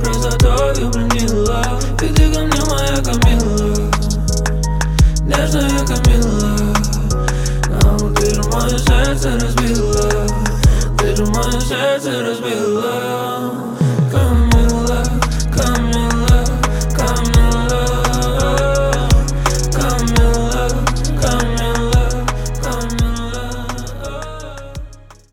красотою пленила. И ты ко мне, моя Камила, нежная Камила. Ты же мое сердце разбила, ты же мое сердце разбила.